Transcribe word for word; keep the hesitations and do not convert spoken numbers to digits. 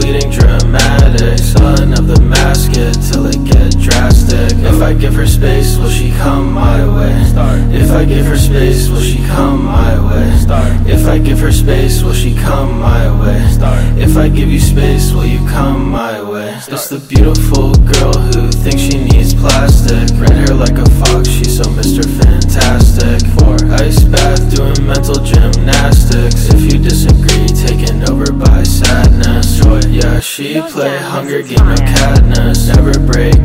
getting dramatic. Son of the mask it till it get drastic. If I give her space, will she come my way? If I give her space, will she come my way? If I give her space, will she come my way? If I give you space, will you come my way? It's the beautiful girl who thinks she needs plastic. Red hair like a fox, she's so Mister Fantastic. For ice bath, doing mental gymnastics. If you disagree, taken over by sadness. Joy, yeah, she play Hunger Game, no Katniss. Never break